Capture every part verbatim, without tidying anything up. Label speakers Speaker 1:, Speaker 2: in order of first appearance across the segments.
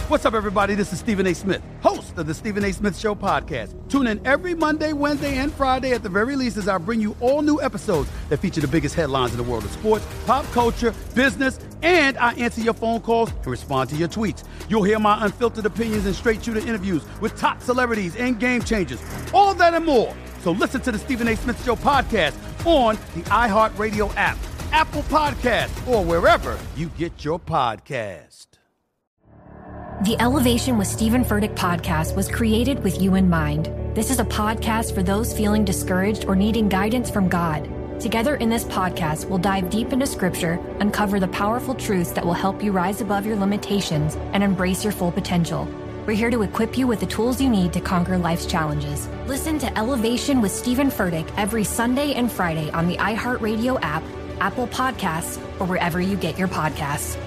Speaker 1: What's up, everybody? This is Stephen A. Smith, host of the Stephen A. Smith Show podcast. Tune in every Monday, Wednesday, and Friday at the very least as I bring you all new episodes that feature the biggest headlines in the world of sports, pop culture, business, and I answer your phone calls and respond to your tweets. You'll hear my unfiltered opinions and straight-shooter interviews with top celebrities and game changers. All that and more. So listen to the Stephen A. Smith Show podcast on the iHeartRadio app, Apple Podcasts, or wherever you get your podcast.
Speaker 2: The Elevation with Stephen Furtick podcast was created with you in mind. This is a podcast for those feeling discouraged or needing guidance from God. Together in this podcast, we'll dive deep into Scripture, uncover the powerful truths that will help you rise above your limitations and embrace your full potential. We're here to equip you with the tools you need to conquer life's challenges. Listen to Elevation with Stephen Furtick every Sunday and Friday on the iHeartRadio app, Apple Podcasts, or wherever you get your podcasts.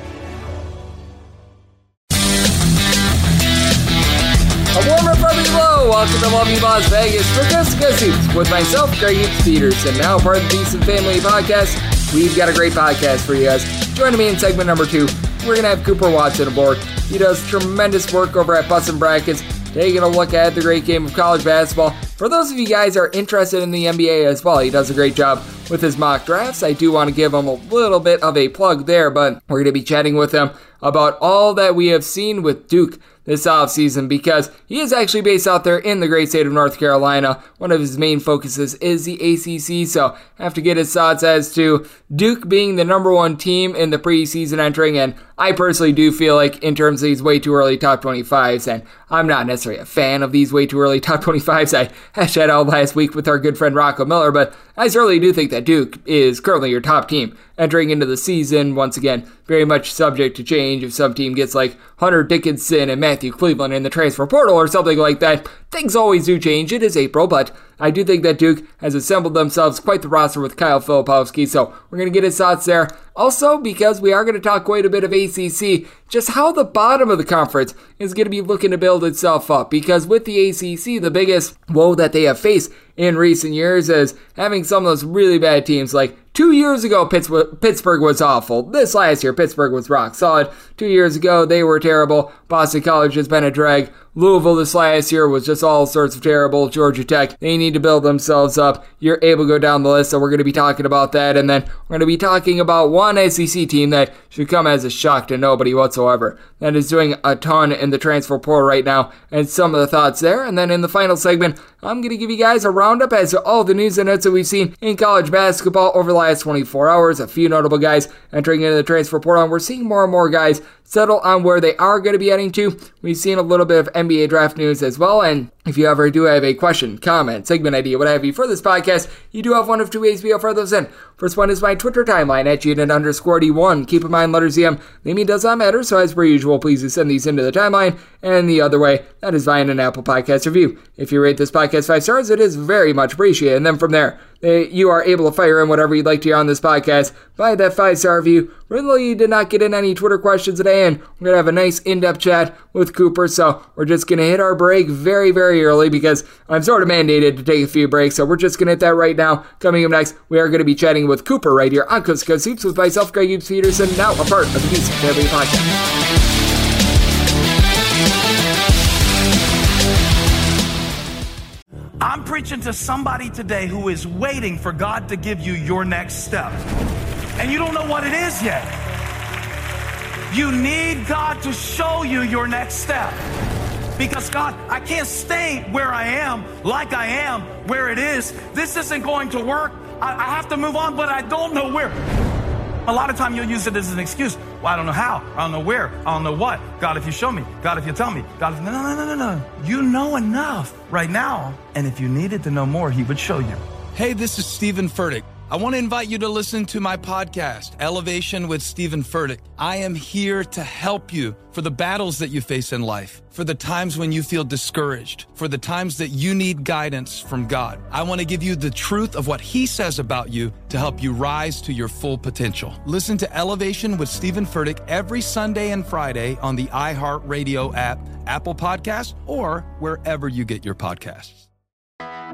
Speaker 3: A warmer from below. Welcome to lovely Las Vegas for Coast to Coast Hoops with myself, Greg Hoops Peterson. Now part of the Decent Family Podcast. We've got a great podcast for you guys. Joining me in segment number two, we're going to have Cooper Watson aboard. He does tremendous work over at Bussin' Brackets, taking a look at the great game of college basketball. For those of you guys who are interested in the N B A as well, he does a great job with his mock drafts. I do want to give him a little bit of a plug there, but we're going to be chatting with him about all that we have seen with Duke this offseason, because he is actually based out there in the great state of North Carolina. One of his main focuses is the A C C, so I have to get his thoughts as to Duke being the number one team in the preseason entering, and I personally do feel like in terms of these way too early top twenty-fives, and I'm not necessarily a fan of these way too early top twenty-fives. I hashed that out last week with our good friend Rocco Miller, but I certainly do think that Duke is currently your top team entering into the season. Once again, very much subject to change if some team gets like Hunter Dickinson and Matthew Cleveland in the transfer portal or something like that. Things always do change. It is April, but I do think that Duke has assembled themselves quite the roster with Kyle Filipowski, so we're going to get his thoughts there. Also, because we are going to talk quite a bit of A C C, just how the bottom of the conference is going to be looking to build itself up, because with the A C C, the biggest woe that they have faced in recent years is having some of those really bad teams. Like two years ago, Pittsburgh was awful. This last year, Pittsburgh was rock solid. Two years ago, they were terrible. Boston College has been a drag. Louisville this last year was just all sorts of terrible. Georgia Tech, they need to build themselves up. You're able to go down the list, so we're going to be talking about that. And then we're going to be talking about one S E C team that should come as a shock to nobody whatsoever, that is doing a ton in the transfer portal right now, and some of the thoughts there. And then in the final segment, I'm going to give you guys a roundup as to all the news and notes that we've seen in college basketball over the last twenty-four hours. A few notable guys entering into the transfer portal, and we're seeing more and more guys settle on where they are going to be heading to. We've seen a little bit of N B A draft news as well, and if you ever do have a question, comment, segment idea, what have you for this podcast, you do have one of two ways to be able to throw those in. First one is my Twitter timeline at Jaden underscore D one. Keep in mind, letters E M, name does not matter, so as per usual, please do send these into the timeline. And the other way, that is via an Apple Podcast review. If you rate this podcast five stars, it is very much appreciated. And then from there, you are able to fire in whatever you'd like to hear on this podcast by that five-star review. Really did not get in any Twitter questions today, and we're going to have a nice in-depth chat with Cooper, so we're just going to hit our break very, very early because I'm sort of mandated to take a few breaks, so we're just going to hit that right now. Coming up next, we are going to be chatting with Cooper right here on Coast to Coast Hoops with myself, Greg Hoops Peterson, now a part of the Decent Family Podcast.
Speaker 4: I'm preaching to somebody today who is waiting for God to give you your next step, and you don't know what it is yet. You need God to show you your next step, because God, I can't stay where I am, like I am, where it is. This isn't going to work. I, I have to move on, but I don't know where. A lot of time you'll use it as an excuse. Well, I don't know how. I don't know where. I don't know what. God, if you show me. God, if you tell me. God, if... No, no, no, no, no. You know enough right now. And if you needed to know more, he would show you.
Speaker 5: Hey, this is Stephen Furtick. I want to invite you to listen to my podcast, Elevation with Stephen Furtick. I am here to help you for the battles that you face in life, for the times when you feel discouraged, for the times that you need guidance from God. I want to give you the truth of what he says about you to help you rise to your full potential. Listen to Elevation with Stephen Furtick every Sunday and Friday on the iHeartRadio app, Apple Podcasts, or wherever you get your podcasts.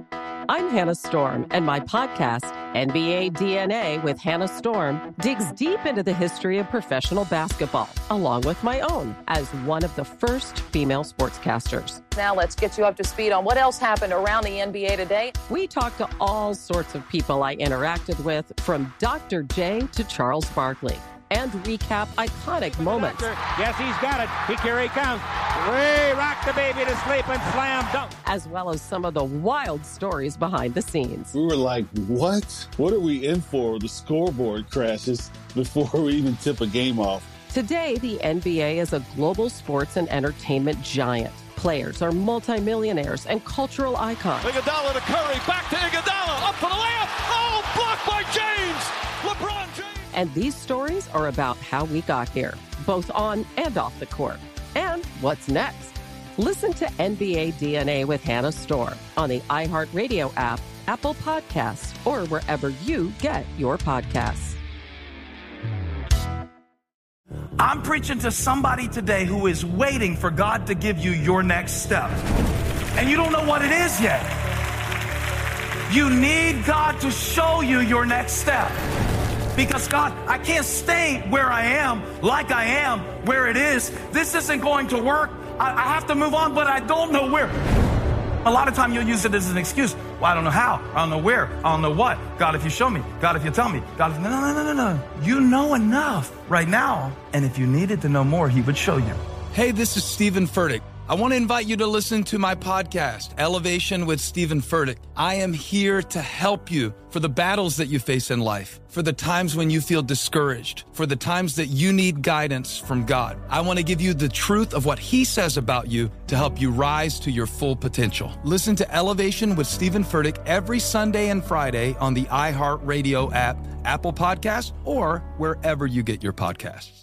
Speaker 6: I'm Hannah Storm, and my podcast, N B A D N A with Hannah Storm, digs deep into the history of professional basketball, along with my own, as one of the first female sportscasters.
Speaker 7: Now let's get you up to speed on what else happened around the N B A today.
Speaker 6: We talk to all sorts of people I interacted with, from Doctor J to Charles Barkley, and recap iconic moments.
Speaker 8: Yes, he's got it. He, here he comes. Way rock the baby to sleep and slam dunk.
Speaker 6: As well as some of the wild stories behind the scenes.
Speaker 9: We were like, what? What are we in for? The scoreboard crashes before we even tip a game off.
Speaker 6: Today, the N B A is a global sports and entertainment giant. Players are multimillionaires and cultural icons.
Speaker 8: Iguodala to Curry, back to Iguodala, up for the layup. Oh, blocked by James. LeBron James.
Speaker 6: And these stories are about how we got here, both on and off the court. And what's next? Listen to N B A D N A with Hannah Storm on the iHeartRadio app, Apple Podcasts, or wherever you get your podcasts.
Speaker 4: I'm preaching to somebody today who is waiting for God to give you your next step. And you don't know what it is yet. You need God to show you your next step. Because God, I can't stay where I am, like I am, where it is. This isn't going to work. I, I have to move on, but I don't know where. A lot of time you'll use it as an excuse. Well, I don't know how. I don't know where. I don't know what. God, if you show me. God, if you tell me. God, if... No, no, no, no, no. You know enough right now. And if you needed to know more, he would show you.
Speaker 5: Hey, this is Stephen Furtick. I want to invite you to listen to my podcast, Elevation with Stephen Furtick. I am here to help you for the battles that you face in life, for the times when you feel discouraged, for the times that you need guidance from God. I want to give you the truth of what he says about you to help you rise to your full potential. Listen to Elevation with Stephen Furtick every Sunday and Friday on the iHeartRadio app, Apple Podcasts, or wherever you get your podcasts.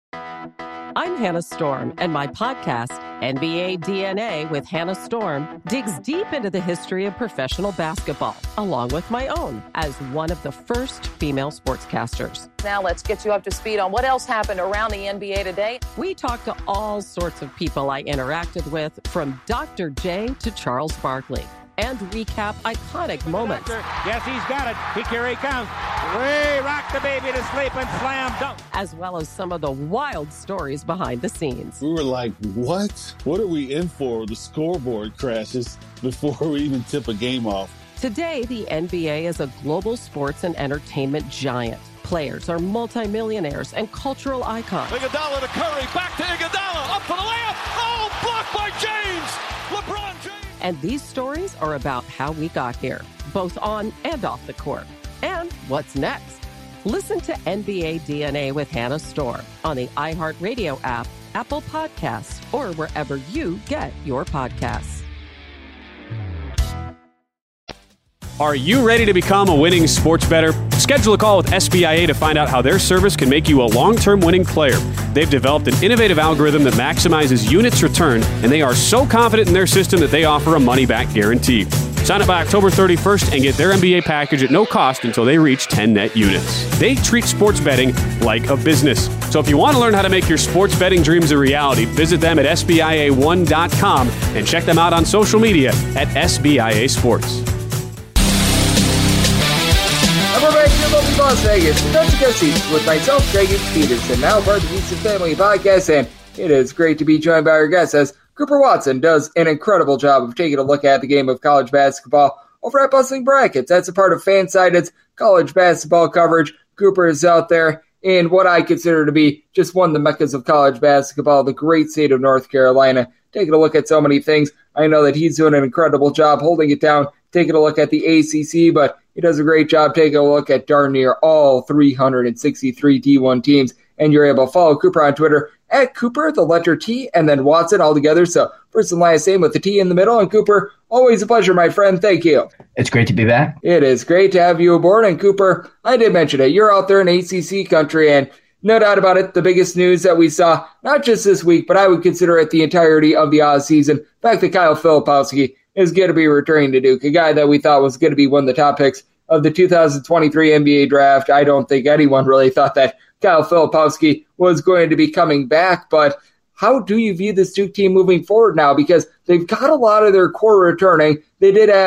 Speaker 6: I'm Hannah Storm, and my podcast, N B A D N A with Hannah Storm, digs deep into the history of professional basketball, along with my own, as one of the first female sportscasters.
Speaker 7: Now let's get you up to speed on what else happened around the N B A today.
Speaker 6: We talk to all sorts of people I interacted with, from Doctor J to Charles Barkley, and recap iconic moments.
Speaker 8: Yes, he's got it. He, here he comes. Way rock the baby to sleep and slam dunk.
Speaker 6: As well as some of the wild stories behind the scenes.
Speaker 9: We were like, what? What are we in for? The scoreboard crashes before we even tip a game off.
Speaker 6: Today, the N B A is a global sports and entertainment giant. Players are multimillionaires and cultural icons.
Speaker 8: Iguodala to Curry, back to Iguodala, up for the layup. Oh, blocked by James. LeBron James.
Speaker 6: And these stories are about how we got here, both on and off the court. And what's next? Listen to N B A D N A with Hannah Storm on the iHeartRadio app, Apple Podcasts, or wherever you get your podcasts.
Speaker 10: Are you ready to become a winning sports bettor? Schedule a call with S B I A to find out how their service can make you a long-term winning player. They've developed an innovative algorithm that maximizes units returned, and they are so confident in their system that they offer a money-back guarantee. Sign up by October thirty-first and get their N B A package at no cost until they reach ten net units. They treat sports betting like a business. So if you want to learn how to make your sports betting dreams a reality, visit them at S B I A one dot com and check them out on social media at S B I A Sports.
Speaker 3: And we're back here in lovely Las Vegas. The Dungeon Guest Seats with myself, Greg Peterson, now part of the Beats and Family Podcast, and it is great to be joined by our guest as Cooper Watson does an incredible job of taking a look at the game of college basketball over at Bustling Brackets. That's a part of Fansided's college basketball coverage. Cooper is out there in what I consider to be just one of the meccas of college basketball, the great state of North Carolina, taking a look at so many things. I know that he's doing an incredible job holding it down, taking a look at the A C C, but he does a great job taking a look at darn near all three hundred sixty-three D one teams, and you're able to follow Cooper on Twitter at Cooper, the letter T, and then Watson all together. So first and last name with the T in the middle. And Cooper, always a pleasure, my friend. Thank you.
Speaker 11: It's great to be back.
Speaker 3: It is great to have you aboard. And Cooper, I did mention it. You're out there in A C C country, and no doubt about it, the biggest news that we saw, not just this week, but I would consider it the entirety of the off season. The fact that Kyle Filipowski is going to be returning to Duke, a guy that we thought was going to be one of the top picks of the two thousand twenty-three N B A draft. I don't think anyone really thought that Kyle Filipowski was going to be coming back, but how do you view this Duke team moving forward now? Because they've got a lot of their core returning. They did have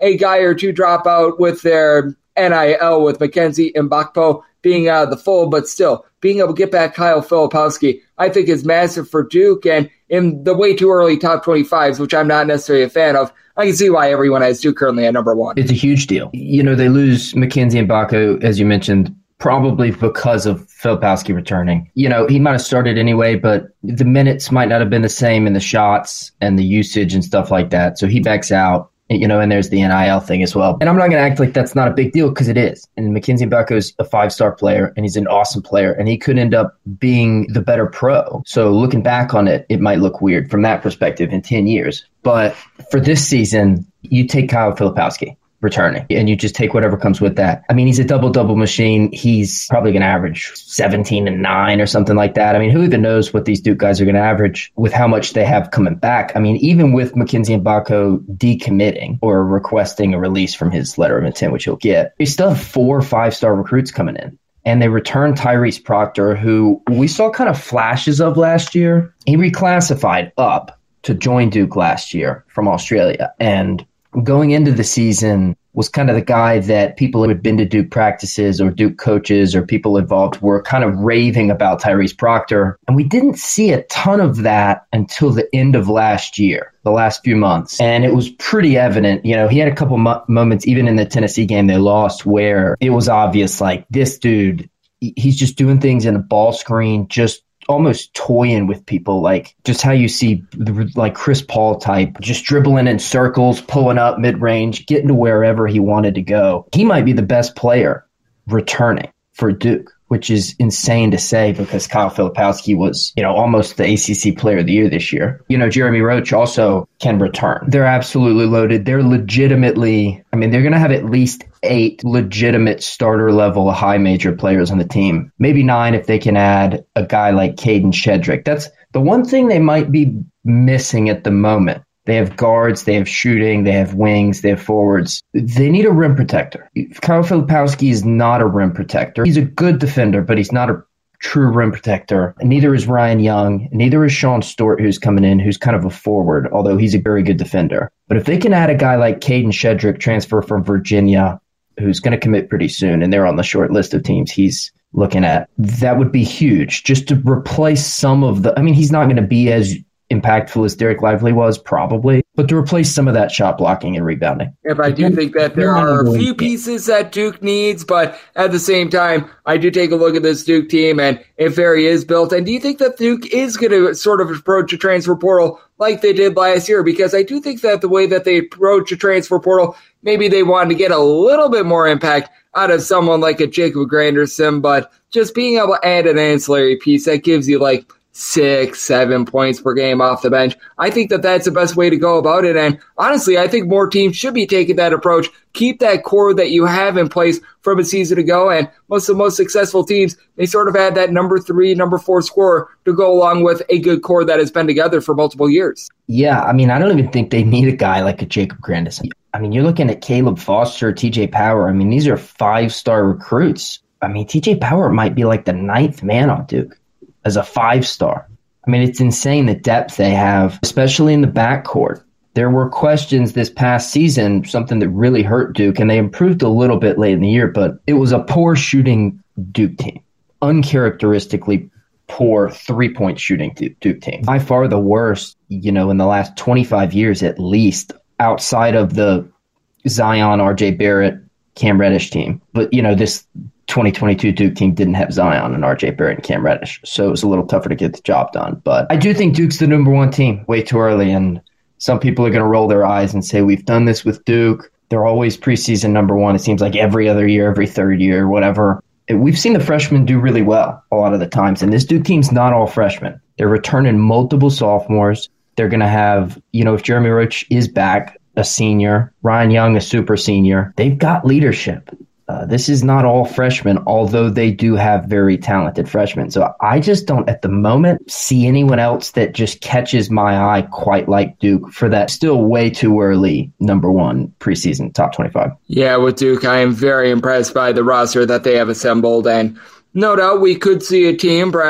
Speaker 3: a guy or two drop out with their N I L, with Mackenzie Mbakpo being out of the fold, but still being able to get back Kyle Filipowski, I think is massive for Duke. And in the way too early top twenty-fives, which I'm not necessarily a fan of, I can see why everyone has Duke currently at number one.
Speaker 11: It's a huge deal. You know, they lose Mackenzie Mbakpo, as you mentioned, probably because of Filipowski returning. You know, he might have started anyway, but the minutes might not have been the same in the shots and the usage and stuff like that. So he backs out. You know, and there's the N I L thing as well. And I'm not going to act like that's not a big deal, because it is. And Mackenzie Mbakpo is a five-star player, and he's an awesome player, and he could end up being the better pro. So looking back on it, it might look weird from that perspective in ten years. But for this season, you take Kyle Filipowski returning, and you just take whatever comes with that. I mean, he's a double-double machine. He's probably going to average seventeen and nine or something like that. I mean, who even knows what these Duke guys are going to average with how much they have coming back. I mean, even with Mackenzie Mbakpo decommitting or requesting a release from his letter of intent, which he'll get, they still have four five-star recruits coming in. And they return Tyrese Proctor, who we saw kind of flashes of last year. He reclassified up to join Duke last year from Australia, and going into the season was kind of the guy that people who had been to Duke practices or Duke coaches or people involved were kind of raving about Tyrese Proctor. And we didn't see a ton of that until the end of last year, the last few months. And it was pretty evident. You know, he had a couple mo- moments, even in the Tennessee game they lost, where it was obvious, like, this dude, he's just doing things in a ball screen, just almost toying with people, like just how you see like Chris Paul type, just dribbling in circles, pulling up mid-range, getting to wherever he wanted to go. He might be the best player returning for Duke, which is insane to say, because Kyle Filipowski was, you know, almost the A C C player of the year this year. You know, Jeremy Roach also can return. They're absolutely loaded. They're legitimately, I mean, they're going to have at least eight legitimate starter level high major players on the team. Maybe nine if they can add a guy like Caden Shedrick. That's the one thing they might be missing at the moment. They have guards, they have shooting, they have wings, they have forwards. They need a rim protector. Kyle Filipowski is not a rim protector. He's a good defender, but he's not a true rim protector. And neither is Ryan Young. Neither is Sean Stewart, who's coming in, who's kind of a forward, although he's a very good defender. But if they can add a guy like Caden Shedrick, transfer from Virginia, who's going to commit pretty soon, and they're on the short list of teams he's looking at, that would be huge, just to replace some of the, I mean, he's not going to be as impactful as Derek Lively was, probably, but to replace some of that shot blocking and rebounding.
Speaker 3: If I do think that there are a few pieces that Duke needs, but at the same time, I do take a look at this Duke team, and it very is built. And do you think that Duke is going to sort of approach a transfer portal like they did last year? Because I do think that the way that they approach a transfer portal, maybe they wanted to get a little bit more impact out of someone like a Jacob Granderson, but just being able to add an ancillary piece that gives you like six, seven points per game off the bench. I think that that's the best way to go about it. And honestly, I think more teams should be taking that approach. Keep that core that you have in place from a season ago. And most of the most successful teams, they sort of had that number three, number four scorer to go along with a good core that has been together for multiple years.
Speaker 11: Yeah, I mean, I don't even think they need a guy like a Jacob Grandison. I mean, you're looking at Caleb Foster, T J Power. I mean, these are five-star recruits. I mean, T J Power might be like the ninth man on Duke as a five-star. I mean, it's insane the depth they have, especially in the backcourt. There were questions this past season, something that really hurt Duke, and they improved a little bit late in the year, but it was a poor shooting Duke team, uncharacteristically poor three-point shooting Duke team. By far the worst, you know, in the last twenty-five years at least, outside of the Zion, R J Barrett, Cam Reddish team. But, you know, this twenty twenty-two Duke team didn't have Zion and R J Barrett and Cam Reddish, so it was a little tougher to get the job done. But I do think Duke's the number one team way too early, and some people are going to roll their eyes and say, we've done this with Duke. They're always preseason number one. It seems like every other year, every third year, whatever. We've seen the freshmen do really well a lot of the times, and this Duke team's not all freshmen. They're returning multiple sophomores. They're going to have, you know, if Jeremy Roach is back, a senior, Ryan Young, a super senior. They've got leadership. Uh, this is not all freshmen, although they do have very talented freshmen. So I just don't, at the moment, see anyone else that just catches my eye quite like Duke for that still way too early number one preseason top twenty-five.
Speaker 3: Yeah, with Duke, I am very impressed by the roster that they have assembled. And no doubt we could see a team perhaps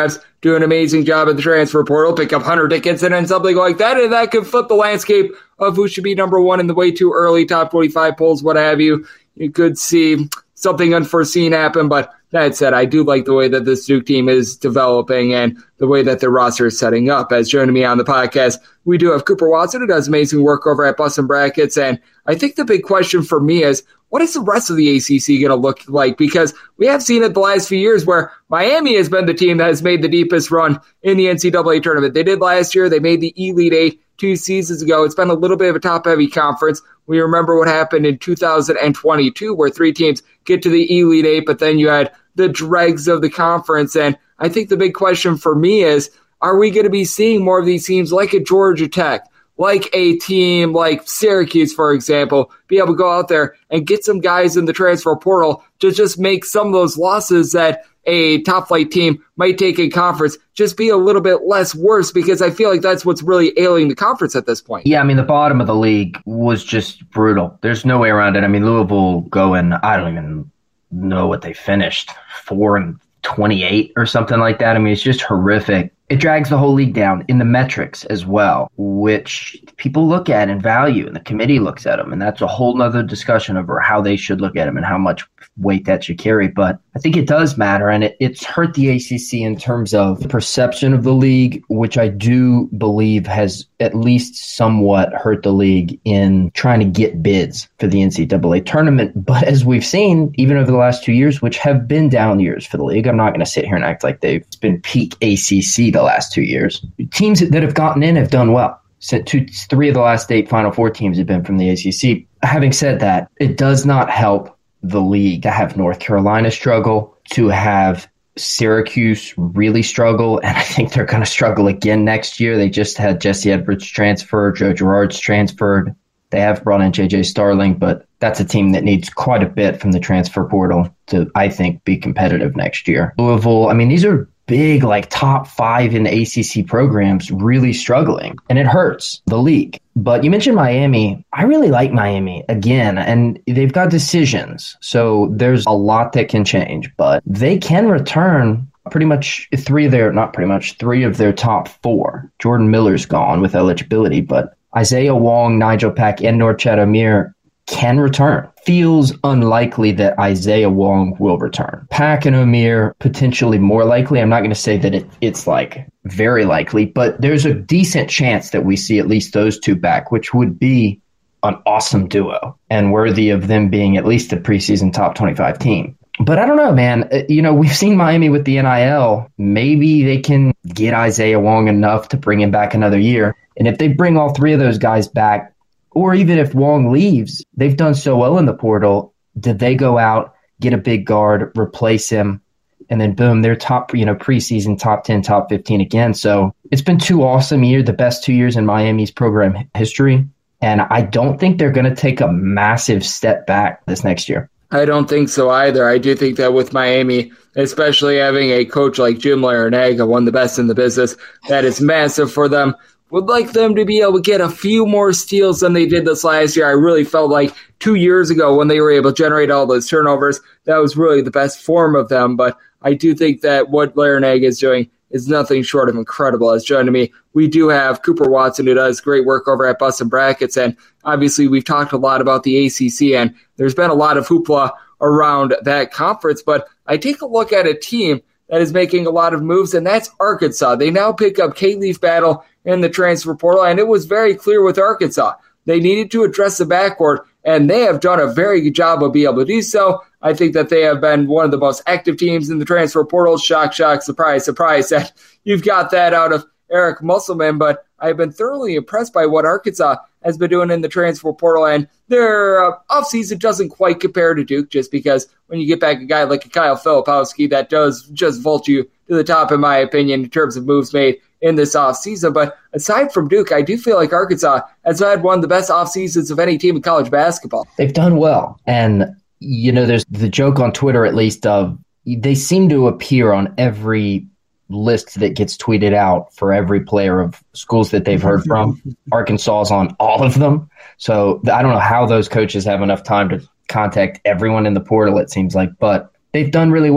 Speaker 3: do an amazing job at the transfer portal, pick up Hunter Dickinson and something like that, and that could flip the landscape of who should be number one in the way too early top twenty-five polls, what have you. You could see something unforeseen happen, but that said, I do like the way that this Duke team is developing and the way that their roster is setting up. As joining me on the podcast, we do have Cooper Watson, who does amazing work over at Bussin' Brackets, and I think the big question for me is, what is the rest of the A C C going to look like? Because we have seen it the last few years where Miami has been the team that has made the deepest run in the N C double A tournament. They did last year. They made the Elite Eight two seasons ago. It's been a little bit of a top-heavy conference. We remember what happened in two thousand twenty-two where three teams get to the Elite Eight, but then you had the dregs of the conference. And I think the big question for me is, are we going to be seeing more of these teams like a Georgia Tech, like a team like Syracuse, for example, be able to go out there and get some guys in the transfer portal to just make some of those losses that a top-flight team might take in conference just be a little bit less worse, because I feel like that's what's really ailing the conference at this point.
Speaker 11: Yeah, I mean, the bottom of the league was just brutal. There's no way around it. I mean, Louisville going, I don't even know what they finished, four and twenty-eight or something like that. I mean, it's just horrific. It drags the whole league down in the metrics as well, which people look at and value, and the committee looks at them, and that's a whole nother discussion over how they should look at them and how much weight that should carry. But I think it does matter, and it, it's hurt the A C C in terms of the perception of the league, which I do believe has at least somewhat hurt the league in trying to get bids for the N C double A tournament. But as we've seen, even over the last two years, which have been down years for the league, I'm not going to sit here and act like they've been peak A C C the last two years. Teams that have gotten in have done well. So two, three of the last eight Final Four teams have been from the A C C. Having said that, it does not help the league to have North Carolina struggle, to have Syracuse really struggle, and I think they're going to struggle again next year. They just had Jesse Edwards transfer, Joe Girard's transferred. They have brought in J J Starling, but that's a team that needs quite a bit from the transfer portal to, I think, be competitive next year. Louisville, I mean, these are big, like top five in the A C C programs really struggling, and it hurts the league. But you mentioned Miami. I really like Miami again, and they've got decisions, so there's a lot that can change, but they can return pretty much three of their, not pretty much, three of their top four. Jordan Miller's gone with eligibility, but Isaiah Wong, Nigel Pack, and Norchad Amir can return. Feels unlikely that Isaiah Wong will return. Pack and Amir, potentially more likely. I'm not going to say that it, it's like very likely, but there's a decent chance that we see at least those two back, which would be an awesome duo and worthy of them being at least a preseason top twenty-five team. But I don't know, man. You know, we've seen Miami with the N I L. Maybe they can get Isaiah Wong enough to bring him back another year. And if they bring all three of those guys back, or even if Wong leaves, they've done so well in the portal. Did they go out, get a big guard, replace him, and then boom, they're top, you know, preseason top ten, top fifteen again. So it's been two awesome years, the best two years in Miami's program history. And I don't think they're going to take a massive step back this next year.
Speaker 3: I don't think so either. I do think that with Miami, especially having a coach like Jim Larranaga, one of the best in the business, that is massive for them. Would like them to be able to get a few more steals than they did this last year. I really felt like two years ago when they were able to generate all those turnovers, that was really the best form of them. But I do think that what Larranaga is doing is nothing short of incredible. As joining me, we do have Cooper Watson, who does great work over at Bussin' Brackets. And obviously we've talked a lot about the A C C, and there's been a lot of hoopla around that conference. But I take a look at a team that is making a lot of moves, and that's Arkansas. They now pick up Kaleef Battle in the transfer portal, and it was very clear with Arkansas. They needed to address the backcourt, and they have done a very good job of being able to do so. I think that they have been one of the most active teams in the transfer portal. Shock, shock, surprise, surprise that you've got that out of Eric Musselman, but I've been thoroughly impressed by what Arkansas has been doing in the transfer portal, and their uh, offseason doesn't quite compare to Duke, just because when you get back a guy like a Kyle Filipowski, that does just vault you to the top, in my opinion, in terms of moves made in this offseason. But aside from Duke, I do feel like Arkansas has had one of the best off seasons of any team in college basketball.
Speaker 11: They've done well. And, you know, there's the joke on Twitter, at least, of they seem to appear on every list that gets tweeted out for every player of schools that they've heard from. Arkansas is on all of them. So I don't know how those coaches have enough time to contact everyone in the portal, it seems like, but they've done really well.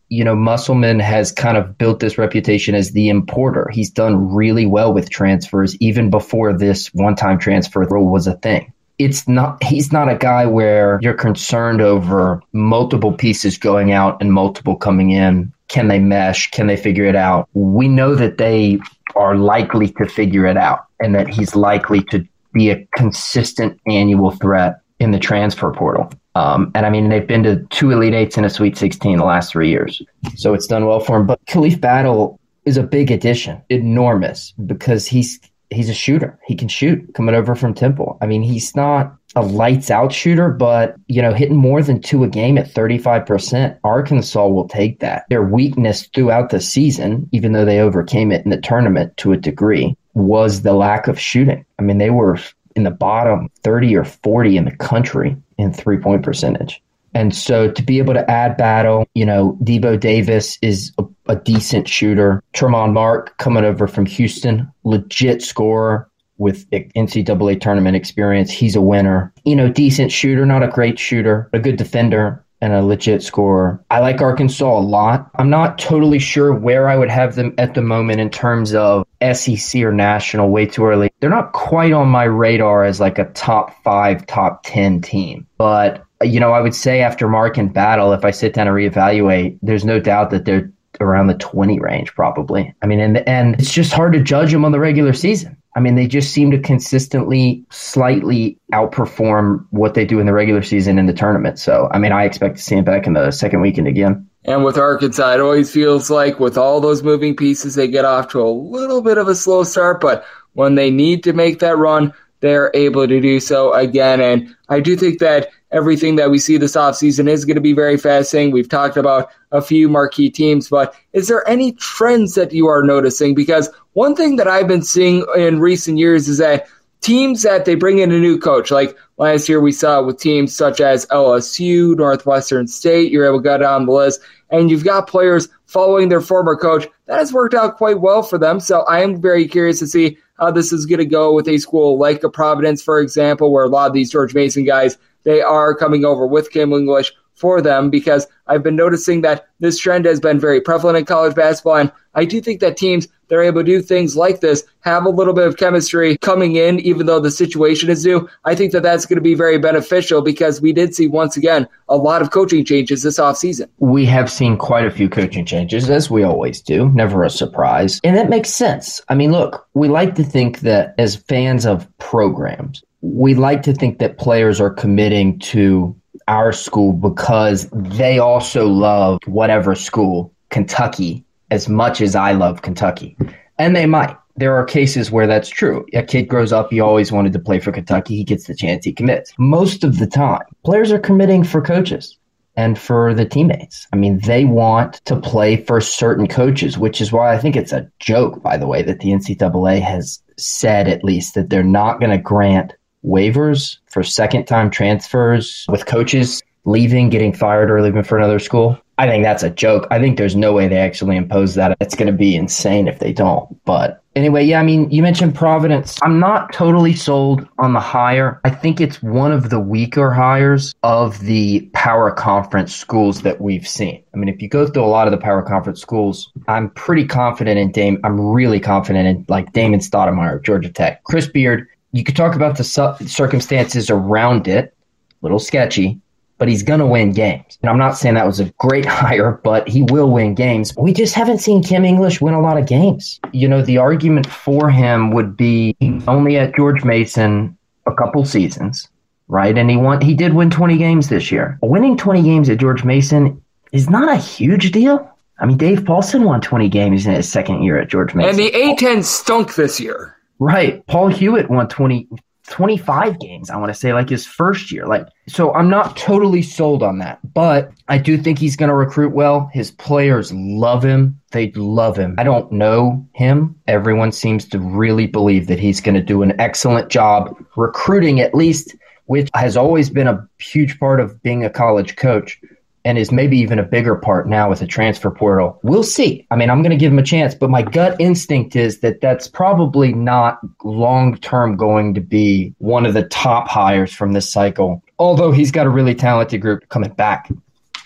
Speaker 11: you know, Musselman has kind of built this reputation as the importer. He's done really well with transfers even before this one-time transfer rule was a thing. It's not, he's not a guy where you're concerned over multiple pieces going out and multiple coming in. Can they mesh? Can they figure it out? We know that they are likely to figure it out and that he's likely to be a consistent annual threat in the transfer portal. Um, and I mean, they've been to two Elite Eights and a Sweet sixteen the last three years. So it's done well for him. But Khalif Battle is a big addition, enormous, because he's he's a shooter. He can shoot coming over from Temple. I mean, he's not a lights out shooter, but, you know, hitting more than two a game at thirty-five percent, Arkansas will take that. Their weakness throughout the season, even though they overcame it in the tournament to a degree, was the lack of shooting. I mean, they were in the bottom thirty or forty in the country in three-point percentage. And so to be able to add Battle, you know, Debo Davis is a, a decent shooter. Tremont Mark coming over from Houston, legit scorer with N C double A tournament experience. He's a winner. You know, decent shooter, not a great shooter, a good defender and a legit scorer. I like Arkansas a lot. I'm not totally sure where I would have them at the moment in terms of S E C or national, way too early. They're not quite on my radar as like a top five, top ten team. But, you know, I would say after Mark and Battle, if I sit down and reevaluate, there's no doubt that they're around the twenty range probably. I mean, in the end, it's just hard to judge them on the regular season. I mean, they just seem to consistently slightly outperform what they do in the regular season in the tournament. So, I mean, I expect to see them back in the second weekend again.
Speaker 3: And with Arkansas, it always feels like with all those moving pieces, they get off to a little bit of a slow start, but when they need to make that run, they're able to do so again. And I do think that everything that we see this offseason is going to be very fascinating. We've talked about a few marquee teams, but is there any trends that you are noticing? Because one thing that I've been seeing in recent years is that teams that they bring in a new coach, like last year we saw with teams such as L S U, Northwestern State, you're able to go down the list, and you've got players following their former coach. That has worked out quite well for them. So I am very curious to see how this is going to go with a school like a Providence, for example, where a lot of these George Mason guys, they are coming over with Kim English for them, because I've been noticing that this trend has been very prevalent in college basketball. And I do think that teams that are able to do things like this have a little bit of chemistry coming in, even though the situation is new. I think that that's going to be very beneficial, because we did see, once again, a lot of coaching changes this offseason.
Speaker 11: We have seen quite a few coaching changes, as we always do. Never a surprise. And that makes sense. I mean, look, we like to think that as fans of programs, we like to think that players are committing to our school because they also love whatever school, Kentucky, as much as I love Kentucky. And they might. There are cases where that's true. A kid grows up, he always wanted to play for Kentucky. He gets the chance, he commits. Most of the time, players are committing for coaches and for the teammates. I mean, they want to play for certain coaches, which is why I think it's a joke, by the way, that the N C double A has said, at least, that they're not going to grant waivers for second-time transfers with coaches leaving, getting fired, or leaving for another school. I think that's a joke. I think there's no way they actually impose that. It's going to be insane if they don't. But anyway, yeah, I mean, you mentioned Providence. I'm not totally sold on the hire. I think it's one of the weaker hires of the power conference schools that we've seen. I mean, if you go through a lot of the power conference schools, I'm pretty confident in Dame. I'm really confident in like Damon Stoudemire of Georgia Tech. Chris Beard, you could talk about the su- circumstances around it, a little sketchy, but he's going to win games. And I'm not saying that was a great hire, but he will win games. We just haven't seen Kim English win a lot of games. You know, the argument for him would be only at George Mason a couple seasons, right? And he won. He did win twenty games this year. Winning twenty games at George Mason is not a huge deal. I mean, Dave Paulson won twenty games in his second year at George Mason.
Speaker 3: And the A ten stunk this year.
Speaker 11: Right. Paul Hewitt won twenty, twenty-five games, I want to say, like his first year. Like, so I'm not totally sold on that, but I do think he's going to recruit well. His players love him. They love him. I don't know him. Everyone seems to really believe that he's going to do an excellent job recruiting, at least, which has always been a huge part of being a college coach, and is maybe even a bigger part now with the transfer portal. We'll see. I mean, I'm going to give him a chance, but my gut instinct is that that's probably not long-term going to be one of the top hires from this cycle, although he's got a really talented group coming back.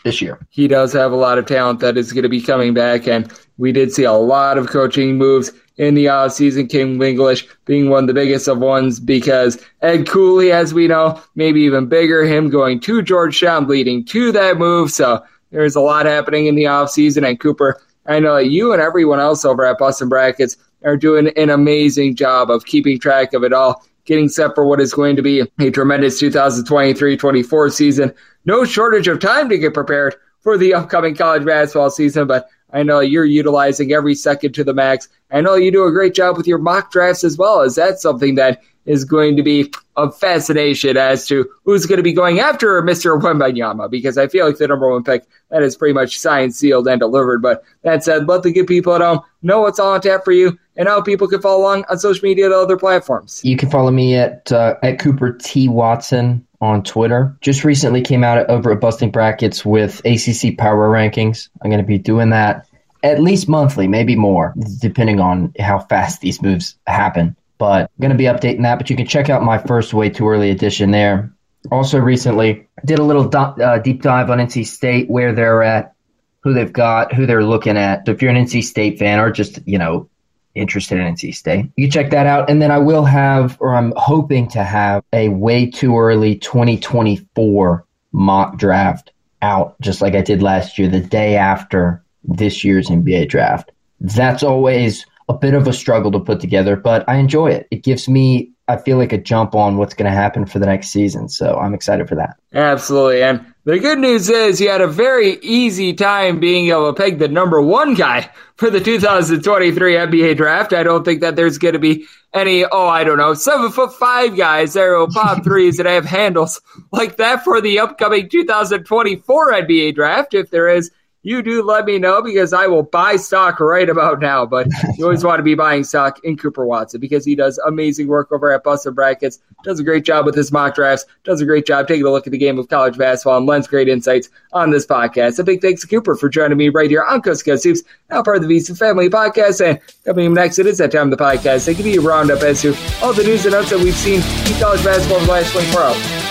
Speaker 11: this year.
Speaker 3: He does have a lot of talent that is going to be coming back, and we did see a lot of coaching moves in the offseason. Kim English being one of the biggest of ones, because Ed Cooley, as we know, maybe even bigger, him going to Georgetown leading to that move. So there's a lot happening in the offseason, and Cooper, I know that you and everyone else over at Bustin' Brackets are doing an amazing job of keeping track of it all, getting set for what is going to be a tremendous two thousand twenty-three twenty-four season. No shortage of time to get prepared for the upcoming college basketball season, but I know you're utilizing every second to the max. I know you do a great job with your mock drafts as well, as that's something that is going to be of fascination as to who's going to be going after Mister Wembanyama, because I feel like the number one pick, that is pretty much signed, sealed, and delivered. But that said, let the good people at home know what's all on tap for you and how people can follow along on social media and other platforms.
Speaker 11: You can follow me at uh, at Cooper T. Watson on Twitter. Just recently came out over at Busting Brackets with A C C Power Rankings. I'm going to be doing that at least monthly, maybe more, depending on how fast these moves happen. But I'm going to be updating that, but you can check out my first Way Too Early edition there. Also recently did a little do- uh, deep dive on N C State, where they're at, who they've got, who they're looking at. So if you're an N C State fan or just, you know, interested in N C State, you can check that out. And then I will have, or I'm hoping to have, a Way Too Early twenty twenty-four mock draft out, just like I did last year, the day after this year's N B A draft. That's always a bit of a struggle to put together, but I enjoy it. It gives me, I feel like, a jump on what's going to happen for the next season. So I'm excited for that.
Speaker 3: Absolutely. And the good news is you had a very easy time being able to pick the number one guy for the two thousand twenty-three N B A draft. I don't think that there's going to be any, oh, I don't know, seven foot five guys that will pop threes that have handles like that for the upcoming two thousand twenty-four N B A draft. If there is, you do let me know, because I will buy stock right about now. But you always want to be buying stock in Cooper Watson, because he does amazing work over at Bustin' Brackets, does a great job with his mock drafts, does a great job taking a look at the game of college basketball, and lends great insights on this podcast. A big thanks to Cooper for joining me right here on Coast to Coast Hoops, now part of the VSiN Family Podcast. And coming up next, it is that time of the podcast. They give you a roundup as to all the news and notes that we've seen in college basketball over the last twenty-four hours.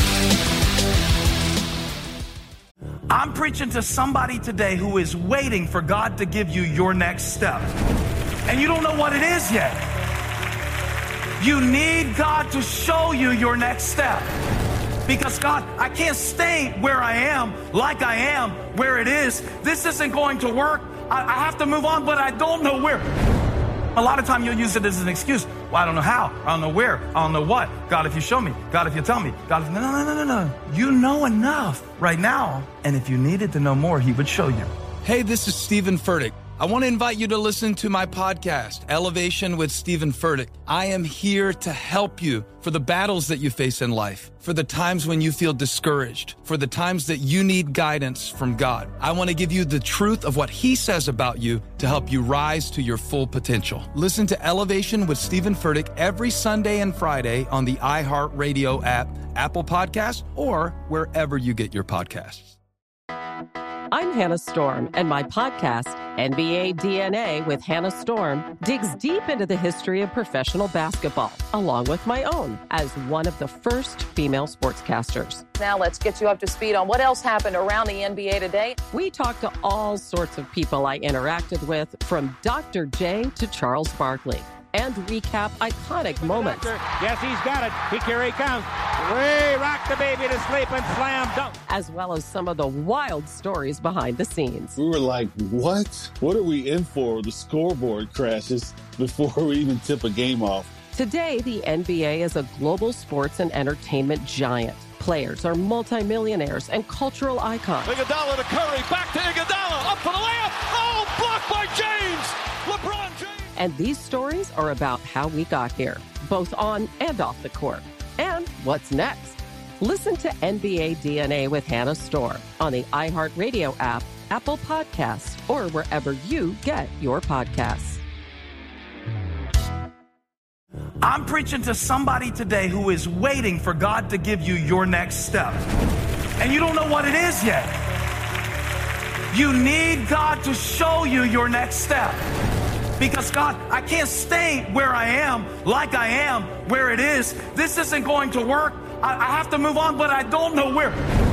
Speaker 4: I'm preaching to somebody today who is waiting for God to give you your next step, and you don't know what it is yet. You need God to show you your next step, because God, I can't stay where I am like I am where it is. This isn't going to work. I, I have to move on, but I don't know where. A lot of time you'll use it as an excuse. Well, I don't know how. I don't know where. I don't know what. God, if you show me. God, if you tell me. God, if... No, no, no, no, no. You know enough right now. And if you needed to know more, he would show you.
Speaker 5: Hey, this is Stephen Furtick. I want to invite you to listen to my podcast, Elevation with Stephen Furtick. I am here to help you for the battles that you face in life, for the times when you feel discouraged, for the times that you need guidance from God. I want to give you the truth of what he says about you to help you rise to your full potential. Listen to Elevation with Stephen Furtick every Sunday and Friday on the iHeartRadio app, Apple Podcasts, or wherever you get your podcasts.
Speaker 6: I'm Hannah Storm, and my podcast, N B A D N A with Hannah Storm, digs deep into the history of professional basketball, along with my own, as one of the first female sportscasters.
Speaker 7: Now let's get you up to speed on what else happened around the N B A today.
Speaker 6: We talked to all sorts of people I interacted with, from Doctor J to Charles Barkley, and recap iconic moments.
Speaker 12: Yes, he's got it. Here he comes. Way rock the baby to sleep and slam dunk.
Speaker 6: As well as some of the wild stories behind the scenes.
Speaker 9: We were like, what? What are we in for? The scoreboard crashes before we even tip a game off.
Speaker 6: Today, the N B A is a global sports and entertainment giant. Players are multimillionaires and cultural icons.
Speaker 8: Iguodala to Curry, back to Iguodala, up for the layup. Oh, blocked by James. LeBron James.
Speaker 6: And these stories are about how we got here, both on and off the court. And what's next? Listen to N B A D N A with Hannah Storm on the iHeartRadio app, Apple Podcasts, or wherever you get your podcasts.
Speaker 4: I'm preaching to somebody today who is waiting for God to give you your next step, and you don't know what it is yet. You need God to show you your next step. Because God, I can't stay where I am like I am where it is. This isn't going to work. I, I have to move on, but I don't know where.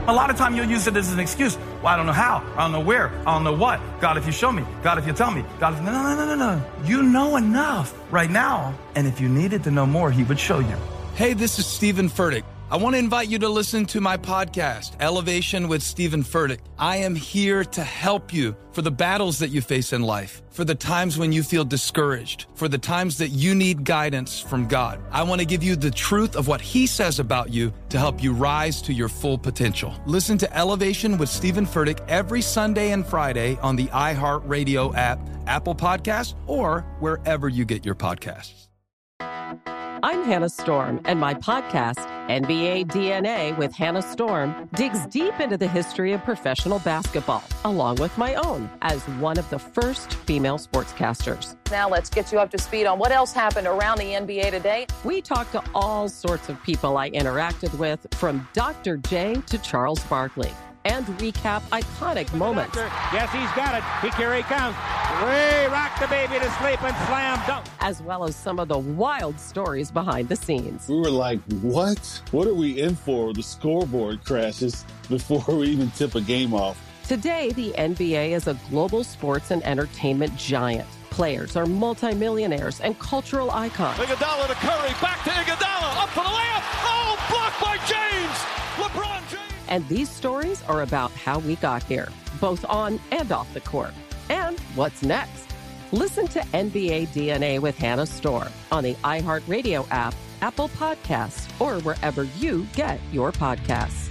Speaker 4: A lot of time you'll use it as an excuse. Well, I don't know how. I don't know where. I don't know what. God, if you show me. God, if you tell me. God, if... No, no, no, no, no. You know enough right now. And if you needed to know more, he would show you.
Speaker 5: Hey, this is Stephen Furtick. I want to invite you to listen to my podcast, Elevation with Stephen Furtick. I am here to help you for the battles that you face in life, for the times when you feel discouraged, for the times that you need guidance from God. I want to give you the truth of what he says about you to help you rise to your full potential. Listen to Elevation with Stephen Furtick every Sunday and Friday on the iHeartRadio app, Apple Podcasts, or wherever you get your podcasts.
Speaker 6: I'm Hannah Storm, and my podcast, N B A D N A with Hannah Storm, digs deep into the history of professional basketball, along with my own, as one of the first female sportscasters.
Speaker 7: Now let's get you up to speed on what else happened around the N B A today.
Speaker 6: We talk to all sorts of people I interacted with, from Doctor J to Charles Barkley, and recap iconic moments.
Speaker 12: Yes, he's got it. Here he comes. Way rock the baby to sleep and slam dunk.
Speaker 6: As well as some of the wild stories behind the scenes.
Speaker 9: We were like, what? What are we in for? The scoreboard crashes before we even tip a game off.
Speaker 6: Today, the N B A is a global sports and entertainment giant. Players are multimillionaires and cultural icons.
Speaker 8: Iguodala to Curry, back to Iguodala, up for the layup. Oh, blocked by James. LeBron James.
Speaker 6: And these stories are about how we got here, both on and off the court. And what's next? Listen to N B A D N A with Hannah Storm on the iHeartRadio app, Apple Podcasts, or wherever you get your podcasts.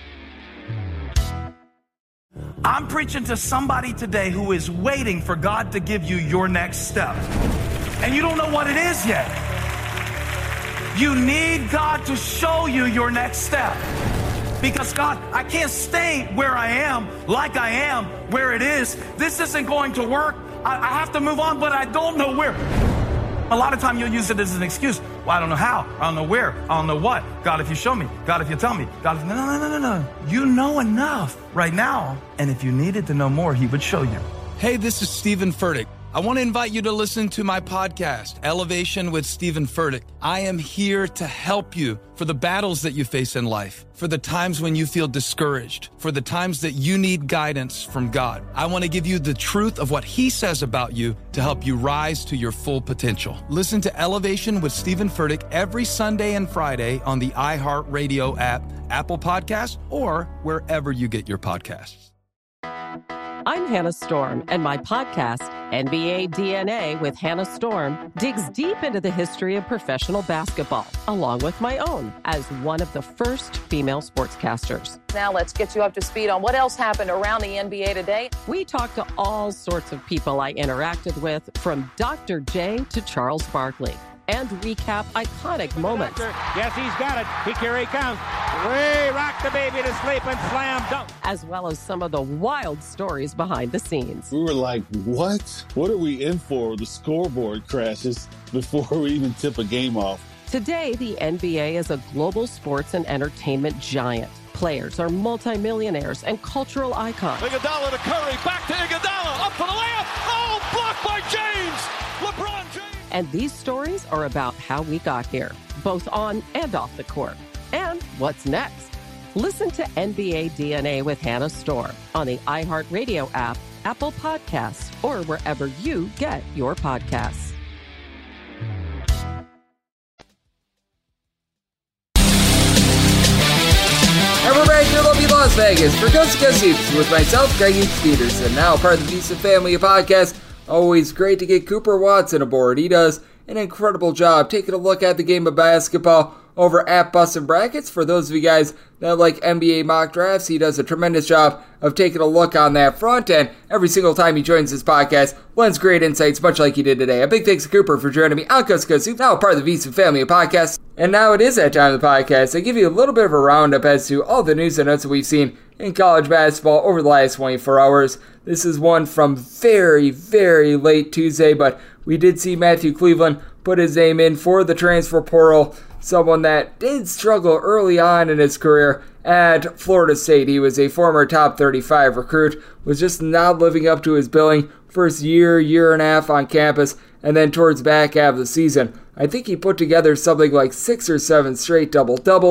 Speaker 4: I'm preaching to somebody today who is waiting for God to give you your next step. And you don't know what it is yet. You need God to show you your next step. Because God, I can't stay where I am, like I am, where it is. This isn't going to work. I, I have to move on, but I don't know where. A lot of time you'll use it as an excuse. Well, I don't know how. I don't know where. I don't know what. God, if you show me. God, if you tell me. God, if... No, no, no, no, no. You know enough right now. And if you needed to know more, he would show you.
Speaker 5: Hey, this is Stephen Furtick. I want to invite you to listen to my podcast, Elevation with Stephen Furtick. I am here to help you for the battles that you face in life, for the times when you feel discouraged, for the times that you need guidance from God. I want to give you the truth of what he says about you to help you rise to your full potential. Listen to Elevation with Stephen Furtick every Sunday and Friday on the iHeartRadio app, Apple Podcasts, or wherever you get your podcasts.
Speaker 6: I'm Hannah Storm, and my podcast, N B A D N A with Hannah Storm, digs deep into the history of professional basketball, along with my own, as one of the first female sportscasters.
Speaker 7: Now let's get you up to speed on what else happened around the N B A today.
Speaker 6: We talk to all sorts of people I interacted with, from Doctor J to Charles Barkley, and recap iconic moments.
Speaker 12: Yes, he's got it. Here he comes. Way rock the baby to sleep and slam dunk.
Speaker 6: As well as some of the wild stories behind the scenes.
Speaker 9: We were like, what? What are we in for? The scoreboard crashes before we even tip a game off.
Speaker 6: Today, the N B A is a global sports and entertainment giant. Players are multimillionaires and cultural icons.
Speaker 8: Iguodala to Curry, back to Iguodala, up for the layup. Oh, blocked by James. LeBron James.
Speaker 6: And these stories are about how we got here, both on and off the court. And what's next? Listen to N B A D N A with Hannah Storm on the iHeartRadio app, Apple Podcasts, or wherever you get your podcasts.
Speaker 3: And we're back here in lovely Las Vegas for Coast to Coast Hoops with myself, Greg Hughes Peterson, now part of the Decent Family podcast. Always great to get Cooper Watson aboard. He does an incredible job taking a look at the game of basketball over at Bustin' Brackets. For those of you guys that like N B A mock drafts, he does a tremendous job of taking a look on that front, and every single time he joins this podcast, lends great insights, much like he did today. A big thanks to Cooper for joining me on Coast to Coast Hoops, now part of the Decent Family podcast. And now it is that time of the podcast. I give you a little bit of a roundup as to all the news and notes that we've seen in college basketball over the last twenty-four hours. This is one from very, very late Tuesday, but we did see Matthew Cleveland put his name in for the transfer portal, someone that did struggle early on in his career at Florida State. He was a former top thirty-five recruit, was just not living up to his billing first year, year and a half on campus, and then towards the back half of the season, I think he put together something like six or seven straight double-doubles.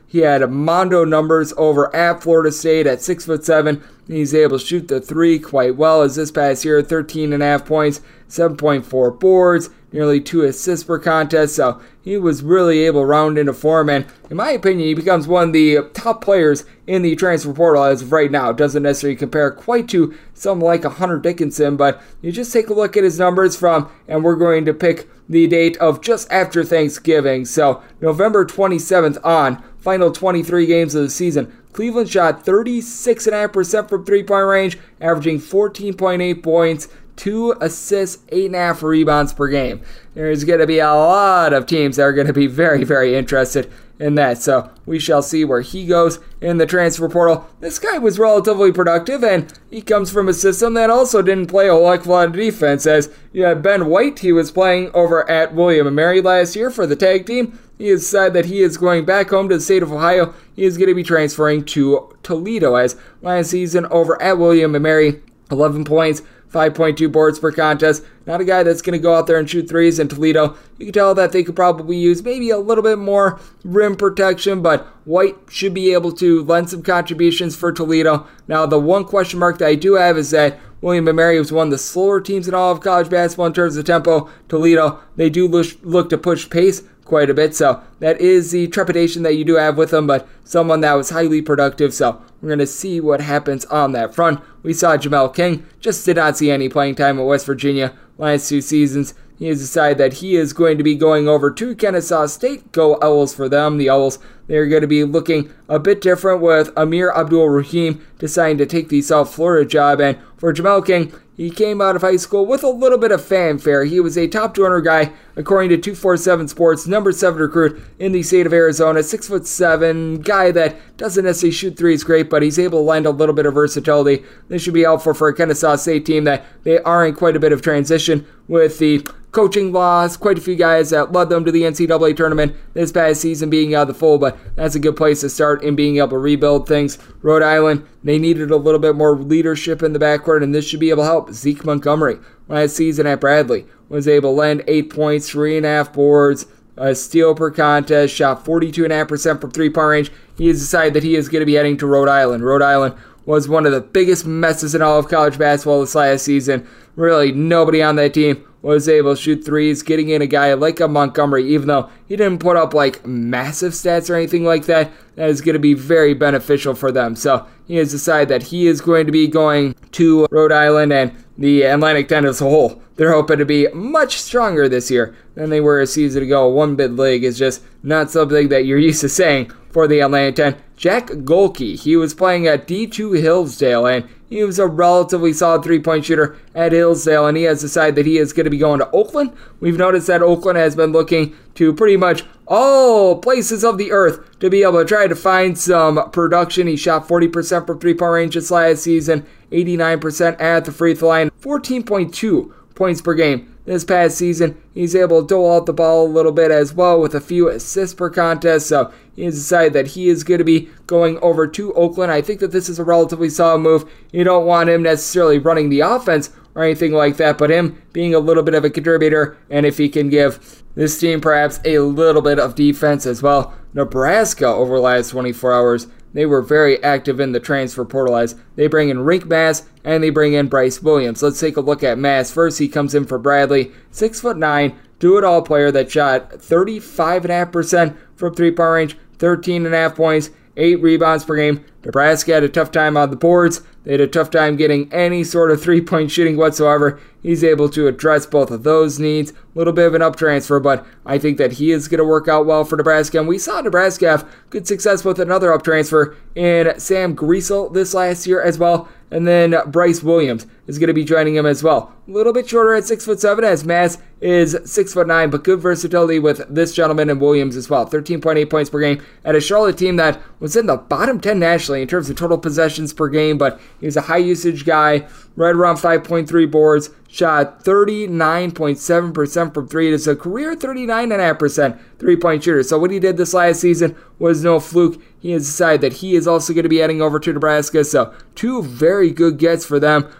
Speaker 3: He had Mondo numbers over at Florida State at six foot seven. He's able to shoot the three quite well as this past year, thirteen and a half points, seven point four boards, nearly two assists per contest. So he was really able to round into form, and in my opinion, he becomes one of the top players in the transfer portal as of right now. Doesn't necessarily compare quite to someone like a Hunter Dickinson, but you just take a look at his numbers from, and we're going to pick the date of just after Thanksgiving. So November twenty-seventh on, final twenty-three games of the season. Cleveland shot thirty-six point five percent from three-point range, averaging fourteen point eight points, two assists, eight point five rebounds per game. There's going to be a lot of teams that are going to be very, very interested in that. So we shall see where he goes in the transfer portal. This guy was relatively productive, and he comes from a system that also didn't play a whole heck of a lot of defense. As you had Ben White, he was playing over at William and Mary last year for the tag team. He has said that he is going back home to the state of Ohio. He is going to be transferring to Toledo, as last season over at William and Mary, eleven points, five point two boards per contest. Not a guy that's going to go out there and shoot threes in Toledo. You can tell that they could probably use maybe a little bit more rim protection, but White should be able to lend some contributions for Toledo. Now, the one question mark that I do have is that William and Mary was one of the slower teams in all of college basketball in terms of tempo. Toledo, they do look to push pace quite a bit, so that is the trepidation that you do have with them, but someone that was highly productive, so we're going to see what happens on that front. We saw Jamel King, just did not see any playing time at West Virginia last two seasons. He has decided that he is going to be going over to Kennesaw State. Go Owls for them. The Owls, they're going to be looking a bit different with Amir Abdul-Rahim deciding to take the South Florida job. And for Jamel King, he came out of high school with a little bit of fanfare. He was a top two hundred guy, according to two forty-seven Sports, number seven recruit in the state of Arizona, six foot seven, guy that doesn't necessarily shoot threes great, but he's able to lend a little bit of versatility. This should be helpful for a Kennesaw State team that they are in quite a bit of transition with the coaching loss, quite a few guys that led them to the N C double A tournament this past season being out of the fold, but that's a good place to start in being able to rebuild things. Rhode Island, they needed a little bit more leadership in the backcourt, and this should be able to help. Zeke Montgomery, last season at Bradley, was able to lend eight points, three and a half boards, a steal per contest, shot forty-two point five percent from three-point range. He has decided that he is going to be heading to Rhode Island. Rhode Island was one of the biggest messes in all of college basketball this last season. Really, nobody on that team was able to shoot threes, getting in a guy like a Montgomery, even though he didn't put up like massive stats or anything like that. That is going to be very beneficial for them. So he has decided that he is going to be going to Rhode Island, and the Atlantic ten as a whole, they're hoping to be much stronger this year than they were a season ago. One bid league is just not something that you're used to saying for the Atlantic ten. Jack Golke, he was playing at D two Hillsdale, and he was a relatively solid three-point shooter at Hillsdale, and he has decided that he is going to be going to Oakland. We've noticed that Oakland has been looking to pretty much all places of the earth to be able to try to find some production. He shot forty percent from three-point range this last season, eighty-nine percent at the free throw line, fourteen point two points per game. This past season, he's able to dole out the ball a little bit as well with a few assists per contest, so he has decided that he is going to be going over to Oakland. I think that this is a relatively solid move. You don't want him necessarily running the offense or anything like that, but him being a little bit of a contributor, and if he can give this team perhaps a little bit of defense as well. Nebraska, over the last twenty-four hours, they were very active in the transfer portal as they bring in Rienk Mast and they bring in Bryce Williams. Let's take a look at Mast. First, he comes in for Bradley, six foot nine, do-it-all player that shot thirty-five point five percent from three-point range, thirteen point five points, eight rebounds per game. Nebraska had a tough time on the boards. They had a tough time getting any sort of three-point shooting whatsoever. He's able to address both of those needs. A little bit of an up transfer, but I think that he is going to work out well for Nebraska. And we saw Nebraska have good success with another up transfer in Sam Griesel this last year as well. And then Bryce Williams is going to be joining him as well. A little bit shorter at six foot seven, as Mast is six foot nine, but good versatility with this gentleman and Williams as well. thirteen point eight points per game at a Charlotte team that was in the bottom ten nationally in terms of total possessions per game, but he was a high usage guy, right around five point three boards, shot thirty-nine point seven percent from three. It's a career thirty-nine point five percent three-point shooter. So what he did this last season was no fluke. He has decided that he is also going to be heading over to Nebraska. So two very good gets for them.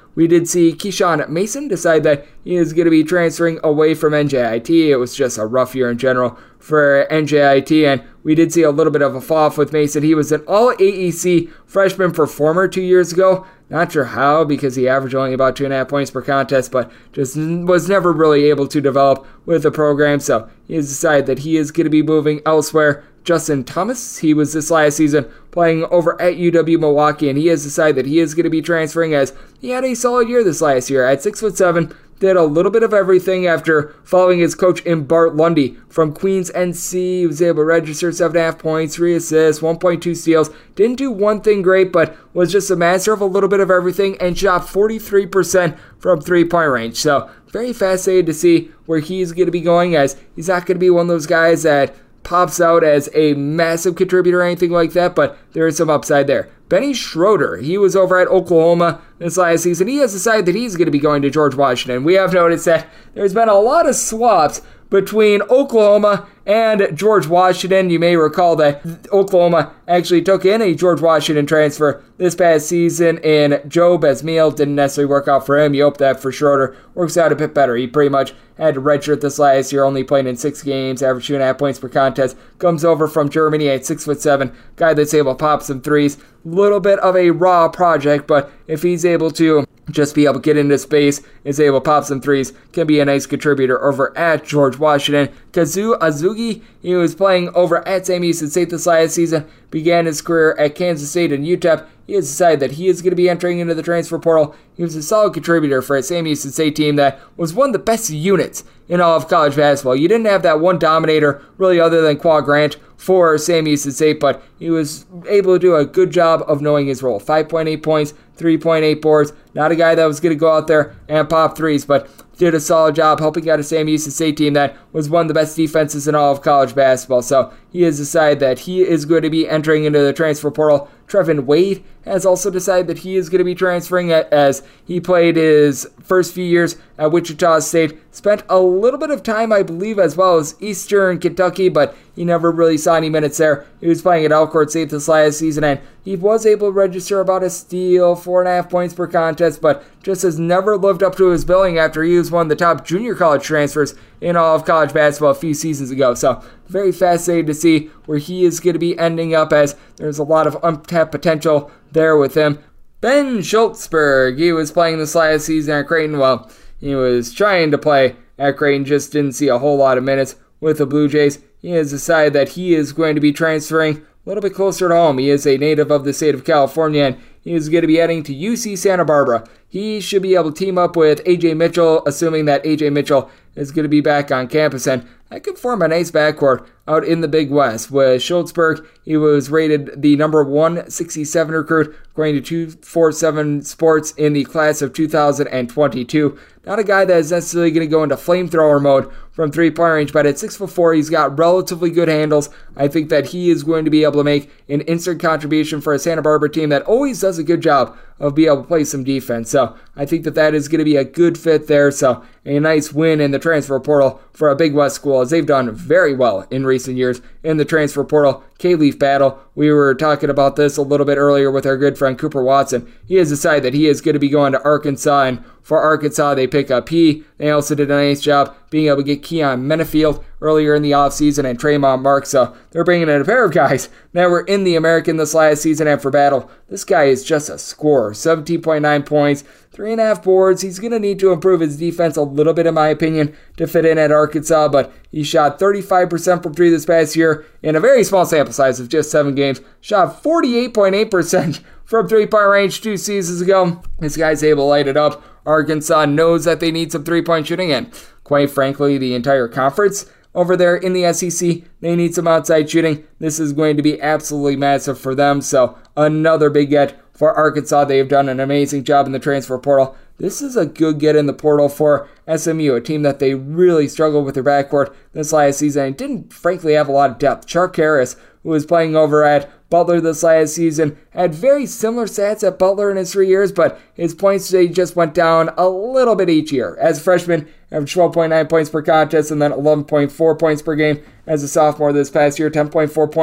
Speaker 3: we did see Keyshawn Mason decide that he is going to be transferring away from N J I T. It was just a rough year in general for N J I T, and we did see a little bit of a fall off with Mason. He was an all A E C freshman performer two years ago. Not sure how, because he averaged only about two and a half points per contest, but just was never really able to develop with the program, so he has decided that he is going to be moving elsewhere. Justin Thomas, he was this last season playing over at U W Milwaukee, and he has decided that he is going to be transferring, as he had a solid year this last year at six foot seven. Did a little bit of everything after following his coach in Bart Lundy from Queens N C. He was able to register seven point five points, three assists, one point two steals. Didn't do one thing great, but was just a master of a little bit of everything and shot forty-three percent from three-point range. So very fascinated to see where he's going to be going, as he's not going to be one of those guys that pops out as a massive contributor or anything like that, but there is some upside there. Benny Schroeder, he was over at Oklahoma this last season. He has decided that he's going to be going to George Washington. We have noticed that there's been a lot of swaps between Oklahoma and George Washington. You may recall that Oklahoma actually took in a George Washington transfer this past season in Joe Besmiel. Didn't necessarily work out for him. You hope that for Schroeder works out a bit better. He pretty much had to redshirt this last year, only playing in six games, averaged two and a half points per contest. Comes over from Germany at six foot seven, guy that's able to pop some threes. Little bit of a raw project, but if he's able to just be able to get into space, is able to pop some threes, can be a nice contributor over at George Washington. Kazu Azugi, he was playing over at Sam Houston State this last season, began his career at Kansas State and U T E P. He has decided that he is going to be entering into the transfer portal. He was a solid contributor for a Sam Houston State team that was one of the best units in all of college basketball. You didn't have that one dominator, really, other than Qua Grant for Sam Houston State, but he was able to do a good job of knowing his role. five point eight points, three point eight boards. Not a guy that was going to go out there and pop threes, but did a solid job helping out a Sam Houston State team that was one of the best defenses in all of college basketball. So he has decided that he is going to be entering into the transfer portal. Trevin Wade has also decided that he is going to be transferring as he played his first few years at Wichita State. Spent a little bit of time, I believe, as well as Eastern Kentucky, but he never really saw any minutes there. He was playing at Elkhart State this last season, and he was able to register about a steal, four and a half points per contest, but just has never lived up to his billing after he was one of the top junior college transfers in all of college basketball a few seasons ago. So very fascinated to see where he is going to be ending up, as there's a lot of untapped potential there with him. Ben Schultzberg, he was playing this last season at Creighton. Well, he was trying to play at Creighton, just didn't see a whole lot of minutes with the Blue Jays. He has decided that he is going to be transferring a little bit closer to home. He is a native of the state of California, and he is going to be heading to U C Santa Barbara. He should be able to team up with A J Mitchell, assuming that A J Mitchell is going to be back on campus, and that could form a nice backcourt out in the Big West. With Schultzberg, he was rated the number one sixty-seven recruit, according to two forty-seven Sports, in the class of two thousand twenty-two. Not a guy that is necessarily going to go into flamethrower mode from three-point range, but at six foot four, he's got relatively good handles. I think that he is going to be able to make an instant contribution for a Santa Barbara team that always does a good job of being able to play some defense. So I think that that is going to be a good fit there. So a nice win in the transfer portal for a Big West school, as they've done very well in recent years in the transfer portal. K-Leaf battle. We were talking about this a little bit earlier with our good friend Cooper Watson. He has decided that he is going to be going to Arkansas, and for Arkansas, they pick up P. They also did a nice job being able to get Keon Menefield earlier in the offseason and Tremont Marks. So they're bringing in a pair of guys that were in the American this last season. And for battle, this guy is just a scorer. seventeen point nine points, three and a half boards. He's going to need to improve his defense a little bit, in my opinion, to fit in at Arkansas, but he shot thirty-five percent from three this past year in a very small sample size of just seven games. Shot forty-eight point eight percent from three-point range two seasons ago. This guy's able to light it up. Arkansas knows that they need some three-point shooting, and quite frankly, the entire conference over there in the S E C, they need some outside shooting. This is going to be absolutely massive for them, so another big get for Arkansas. They've done an amazing job in the transfer portal. This is a good get in the portal for S M U, a team that they really struggled with their backcourt this last season and didn't, frankly, have a lot of depth. Chark Harris, who was playing over at Butler this last season, had very similar stats at Butler in his three years, but his points today just went down a little bit each year. As a freshman, averaged twelve point nine points per contest and then eleven point four points per game. As a sophomore this past year, ten point four points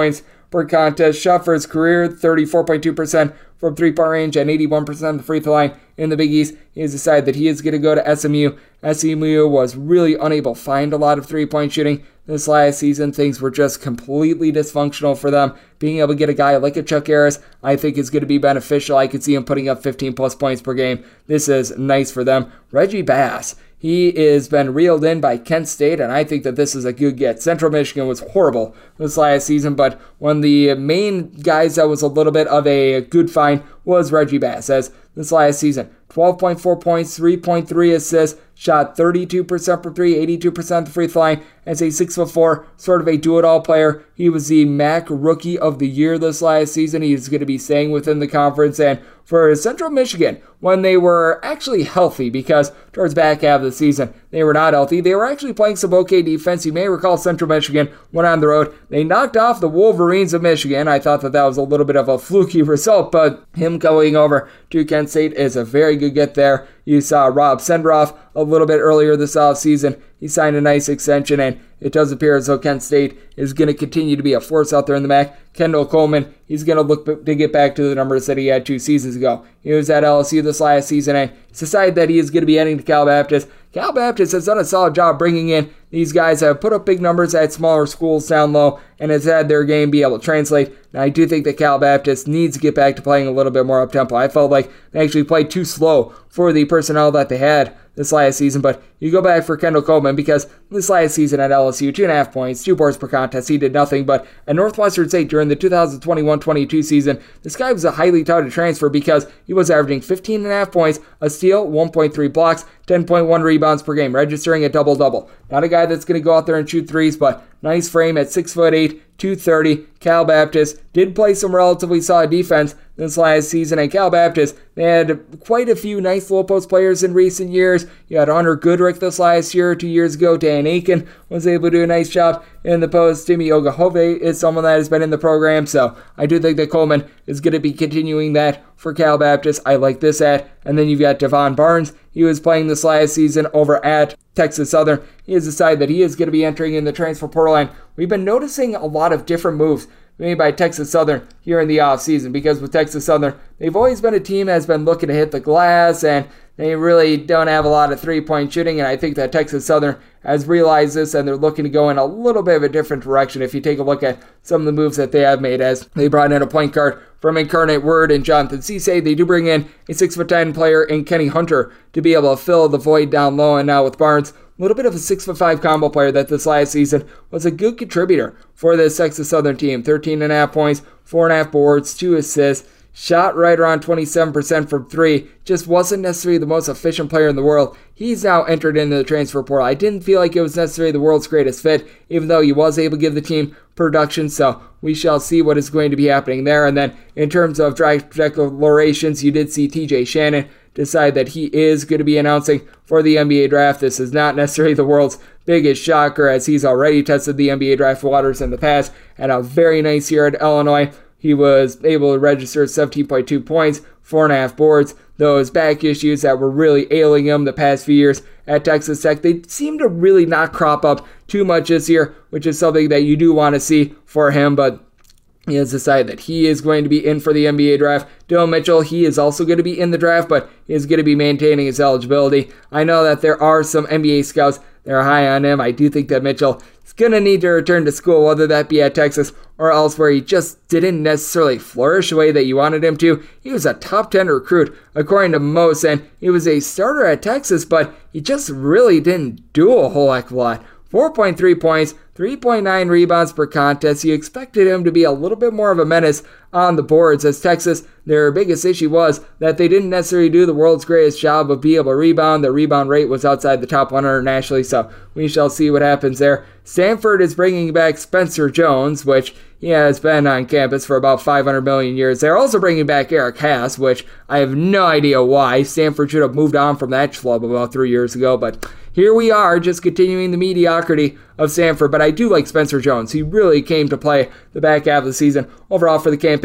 Speaker 3: per contest. Shot for his career, thirty-four point two percent from three-point range and eighty-one percent of the free throw line in the Big East. He has decided that he is going to go to S M U. S M U was really unable to find a lot of three-point shooting this last season. Things were just completely dysfunctional for them. Being able to get a guy like a Chuck Harris, I think is going to be beneficial. I could see him putting up fifteen plus points per game. This is nice for them. Reggie Bass, he has been reeled in by Kent State, and I think that this is a good get. Central Michigan was horrible this last season, but one of the main guys that was a little bit of a good find was Reggie Bass, as this last season, twelve point four points, three point three assists, shot thirty-two percent for three, eighty-two percent the free throw line, as a six foot four, sort of a do-it-all player. He was the M A C Rookie of the Year this last season. He's going to be staying within the conference, and for Central Michigan, when they were actually healthy, because towards the back half of the season, they were not healthy. They were actually playing some okay defense. You may recall Central Michigan went on the road. They knocked off the Wolverines of Michigan. I thought that that was a little bit of a fluky result, but him going over to Kent State is a very good get there. You saw Rob Senderoff a little bit earlier this offseason. He signed a nice extension, and it does appear as though Kent State is going to continue to be a force out there in the M A C. Kendall Coleman, he's going to look to get back to the numbers that he had two seasons ago. He was at L S U this last season, and he's decided that he is going to be heading to Cal Baptist. Cal Baptist has done a solid job bringing in these guys that have put up big numbers at smaller schools down low and has had their game be able to translate. Now, I do think that Cal Baptist needs to get back to playing a little bit more up-tempo. I felt like they actually played too slow for the personnel that they had this last season, but you go back for Kendall Coleman, because this last season at L S U, two and a half points, two boards per contest, he did nothing, but at Northwestern State during the two thousand twenty-one twenty-two season, this guy was a highly touted transfer because he was averaging fifteen and a half points, a steal, one point three blocks, ten point one rebounds per game, registering a double-double. Not a guy that's going to go out there and shoot threes, but nice frame at six foot eight, two thirty. Cal Baptist did play some relatively solid defense this last season, and Cal Baptist, they had quite a few nice low post players in recent years. You had Hunter Goodrick this last year, two years ago. Dan Aiken was able to do a nice job in the post. Timmy Ogahove is someone that has been in the program, so I do think that Coleman is going to be continuing that for Cal Baptist. I like this ad. And then you've got Devon Barnes. He was playing this last season over at Texas Southern. He has decided that he is going to be entering in the transfer portal, and we've been noticing a lot of different moves made by Texas Southern here in the offseason, because with Texas Southern, they've always been a team that has been looking to hit the glass, and they really don't have a lot of three-point shooting, and I think that Texas Southern has realized this, and they're looking to go in a little bit of a different direction. If you take a look at some of the moves that they have made, as they brought in a point guard from Incarnate Word and Jonathan Cisse, they do bring in a six foot ten player in Kenny Hunter to be able to fill the void down low, and now with Barnes, a little bit of a six foot five combo player that this last season was a good contributor for this Texas Southern team. thirteen and a half points, four and a half boards, two assists, shot right around twenty-seven percent from three, just wasn't necessarily the most efficient player in the world. He's now entered into the transfer portal. I didn't feel like it was necessarily the world's greatest fit, even though he was able to give the team production, so we shall see what is going to be happening there. And then in terms of draft declarations, you did see T J Shannon decide that he is going to be announcing for the N B A draft. This is not necessarily the world's biggest shocker, as he's already tested the N B A draft waters in the past, and a very nice year at Illinois. He was able to register seventeen point two points, four and a half boards. Those back issues that were really ailing him the past few years at Texas Tech, they seem to really not crop up too much this year, which is something that you do want to see for him, but he has decided that he is going to be in for the N B A draft. Dylan Mitchell, he is also going to be in the draft, but he is going to be maintaining his eligibility. I know that there are some N B A scouts that are high on him. I do think that Mitchell is going to need to return to school, whether that be at Texas or elsewhere. He just didn't necessarily flourish the way that you wanted him to. He was a top ten recruit, according to most, and he was a starter at Texas, but he just really didn't do a whole heck of a lot. four point three points, three point nine rebounds per contest. You expected him to be a little bit more of a menace on the boards, as Texas, their biggest issue was that they didn't necessarily do the world's greatest job of being able to rebound. Their rebound rate was outside the top one hundred nationally, so we shall see what happens there. Stanford is bringing back Spencer Jones, which he has been on campus for about five hundred million years. They're also bringing back Eric Haas, which I have no idea why. Stanford should have moved on from that schlub about three years ago, but here we are, just continuing the mediocrity of Stanford. But I do like Spencer Jones. He really came to play the back half of the season. Overall for the campaign,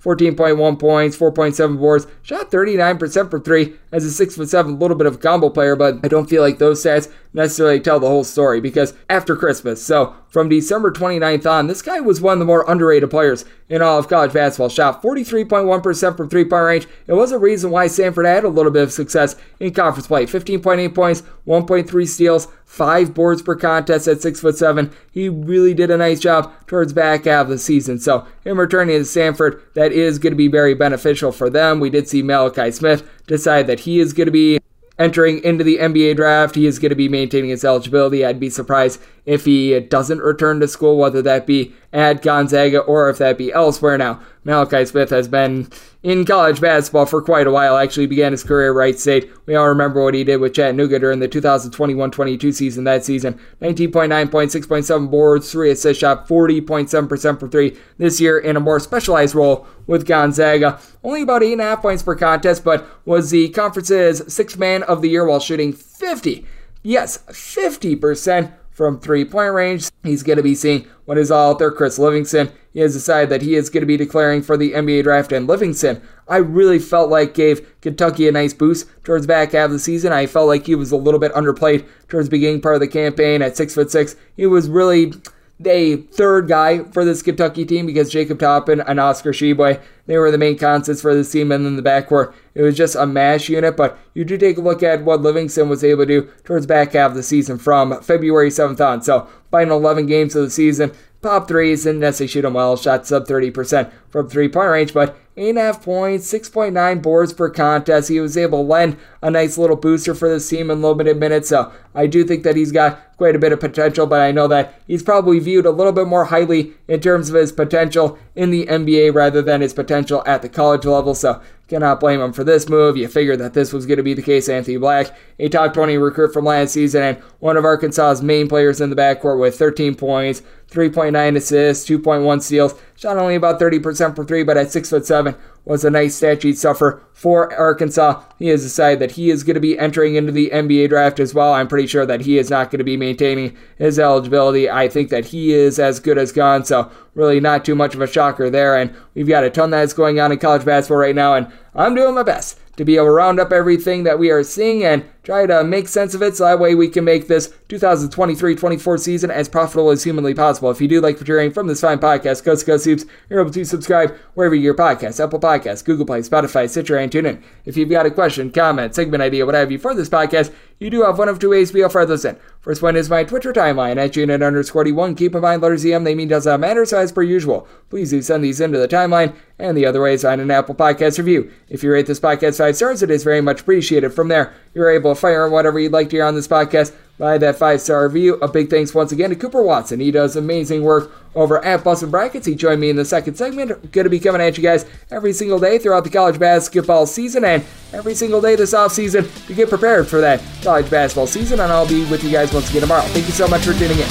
Speaker 3: fourteen point one points, four point seven boards, shot thirty-nine percent from three as a six foot seven, little bit of a combo player, but I don't feel like those stats necessarily tell the whole story because after Christmas, so from December twenty-ninth on, this guy was one of the more underrated players in all of college basketball. Shot forty-three point one percent from three-point range. It was a reason why Samford had a little bit of success in conference play. fifteen point eight points, one point three steals, five boards per contest at six foot seven. He really did a nice job towards back half of the season. So him returning to Samford, that is going to be very beneficial for them. We did see Malachi Smith decide that he is going to be entering into the N B A draft. He is going to be maintaining his eligibility. I'd be surprised if he doesn't return to school, whether that be at Gonzaga or if that be elsewhere. Now, Malachi Smith has been in college basketball for quite a while. Actually began his career at Wright State. We all remember what he did with Chattanooga during the two thousand twenty-one twenty-two season. That season, nineteen point nine points, six point seven boards, three assists, shot forty point seven percent for three. This year in a more specialized role with Gonzaga. Only about eight point five points per contest, but was the conference's sixth man of the year while shooting fifty. Yes, fifty percent from three-point range. He's going to be seeing what is all out there. Chris Livingston, he has decided that he is going to be declaring for the N B A draft, and Livingston, I really felt like gave Kentucky a nice boost towards the back half of the season. I felt like he was a little bit underplayed towards the beginning part of the campaign at six foot six. He was really a third guy for this Kentucky team because Jacob Toppin and Oscar Tshiebwe, they were the main constants for this team, and then the backcourt, it was just a mash unit. But you do take a look at what Livingston was able to do towards the back half of the season from February seventh on. So, final eleven games of the season, pop threes, didn't necessarily shoot them well, shot sub thirty percent from three-point range, but eight point five points, six point nine boards per contest. He was able to lend a nice little booster for this team in limited minutes, so I do think that he's got quite a bit of potential, but I know that he's probably viewed a little bit more highly in terms of his potential in the N B A rather than his potential at the college level, so cannot blame him for this move. You figured that this was going to be the case. Anthony Black, a top twenty recruit from last season, and one of Arkansas's main players in the backcourt with thirteen points, three point nine assists, two point one steals, shot only about thirty percent from three, but at six foot seven was a nice stat sheet stuffer for Arkansas. He has decided that he is going to be entering into the N B A draft as well. I'm pretty sure that he is not going to be maintaining his eligibility. I think that he is as good as gone, so really not too much of a shocker there. And we've got a ton that's going on in college basketball right now, and I'm doing my best to be able to round up everything that we are seeing and try to make sense of it so that way we can make this two thousand twenty-three twenty-four season as profitable as humanly possible. If you do like what you're hearing from this fine podcast, Coast to Coast Hoops, you're able to subscribe wherever you get your podcasts, Apple Podcasts, Google Play, Spotify, Stitcher, and TuneIn. If you've got a question, comment, segment idea, what have you for this podcast, you do have one of two ways to be able to those in. First one is my Twitter timeline at Unit underscore D1. Keep in mind, letters E M, they mean does not matter, so as per usual, please do send these into the timeline. And the other way is find an Apple Podcast review. If you rate this podcast five stars, it is very much appreciated. From there, you're able to fire whatever you'd like to hear on this podcast by that five-star review. A big thanks once again to Cooper Watson. He does amazing work over at Bustin' Brackets. He joined me in the second segment. Going to be coming at you guys every single day throughout the college basketball season and every single day this offseason to get prepared for that college basketball season. And I'll be with you guys once again tomorrow. Thank you so much for tuning in.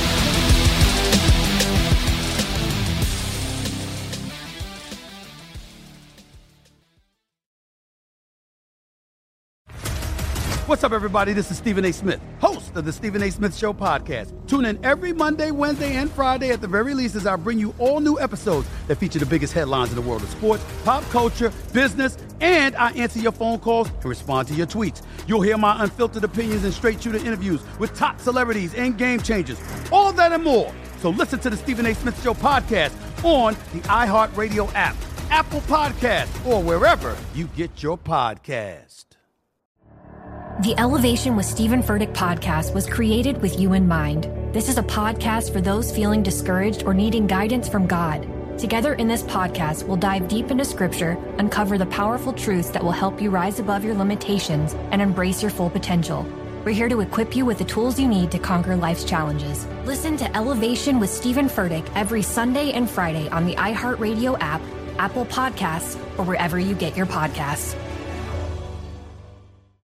Speaker 1: What's up, everybody? This is Stephen A. Smith, host of the Stephen A. Smith Show podcast. Tune in every Monday, Wednesday, and Friday at the very least as I bring you all new episodes that feature the biggest headlines in the world of sports, pop culture, business, and I answer your phone calls and respond to your tweets. You'll hear my unfiltered opinions and straight-shooter interviews with top celebrities and game changers. All of that and more. So listen to the Stephen A. Smith Show podcast on the iHeartRadio app, Apple Podcasts, or wherever you get your podcast.
Speaker 2: The Elevation with Stephen Furtick podcast was created with you in mind. This is a podcast for those feeling discouraged or needing guidance from God. Together in this podcast, we'll dive deep into Scripture, uncover the powerful truths that will help you rise above your limitations and embrace your full potential. We're here to equip you with the tools you need to conquer life's challenges. Listen to Elevation with Stephen Furtick every Sunday and Friday on the iHeartRadio app, Apple Podcasts, or wherever you get your podcasts.